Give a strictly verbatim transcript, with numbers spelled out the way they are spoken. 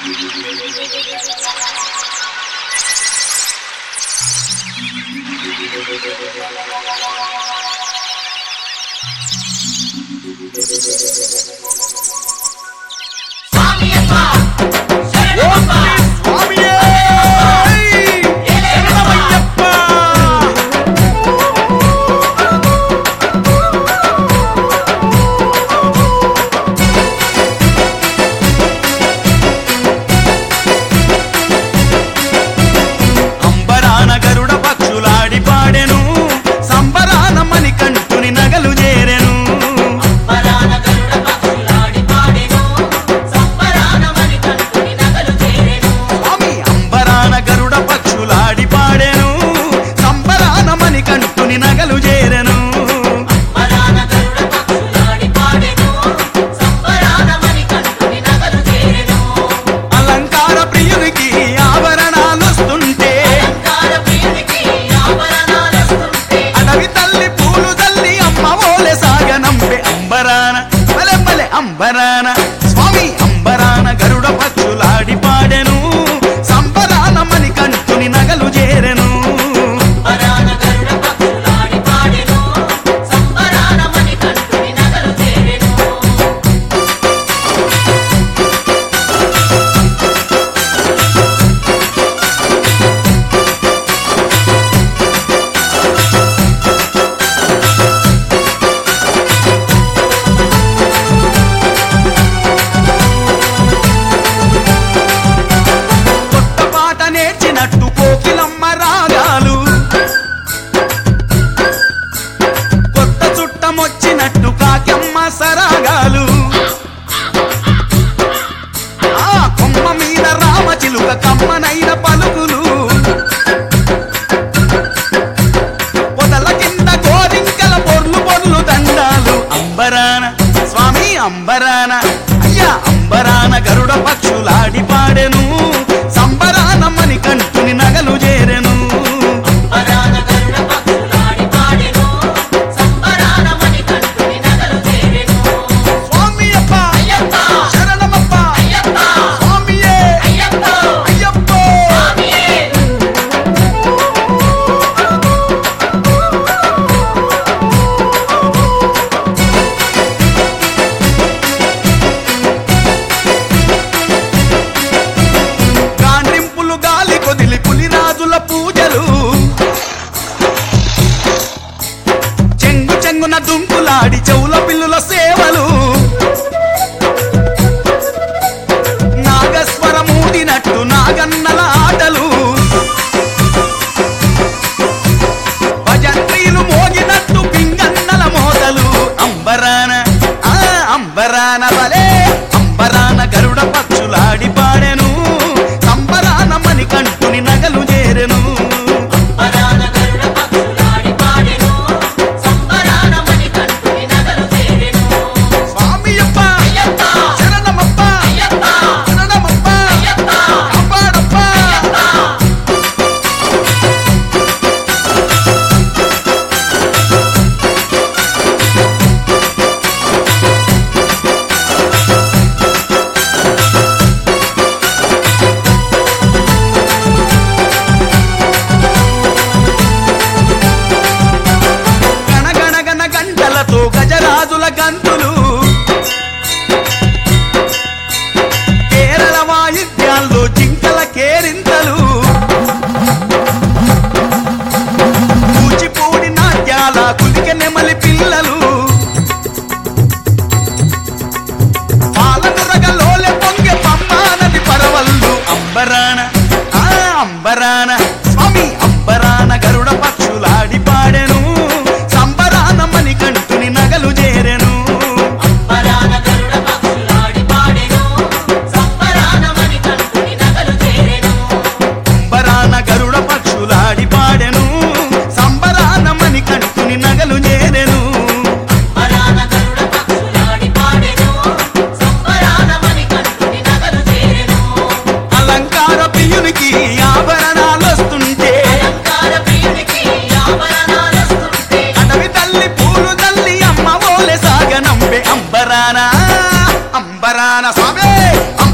అంబరాన స్వామి అంబరాన గరుడ పక్షులాడి పాడెను సంబరాన మణికంఠుని నగలు చేరెను సరాగాలు ఆ కొమ్మ మీద రామచిలుక కమ్మనైన పలుకులు పొదల కింద గోరింకల పొర్లు పొర్లు దండాలు అంబరాన స్వామి అంబరాన అయ్యా అంబరాన గరుడ పక్షులాడి పాడెను సంబరాన మణికంఠుని నగలు చేరెను దుంకులాడి చెవుల పిల్లుల సేవలు నాగస్వరమూడినట్టు నాగన్నల ఆటలు భజంత్రీలు మోగినట్టు పింగన్నల మోతలు అంబరాన ఆ అంబరాన వలే అంబరాన గరుడ పక్షులాడి పాడెను సంబరాన మణికంఠుని నగలు చేరెను గజరాజుల గంతులు కేరళ వాయిద్యాల్లో జింకల కేరింతలు కూచిపూడి నాట్యాల కులిక నెమలి పిల్లలు పాలనురగలోలె పొంగె పంబా నది పరవళ్ళు అంబరాన ఆ అంబరాన స్వామి అంబరాన గరుడ పక్షులాడి పాడెను సంబరాన మణికంఠుని నగలు చేరెను అంబరాన గరుడ పక్షులాడి పాడెను సంబరాన మణికంఠుని నగలు చేరెను అలంకార ప్రియునికి ఆభరణాలు వస్తుంటే అడవి తల్లి పూలు తల్లి అమ్మ ఓలె సాగనంబే అంబరాన అంబరాన స్వామి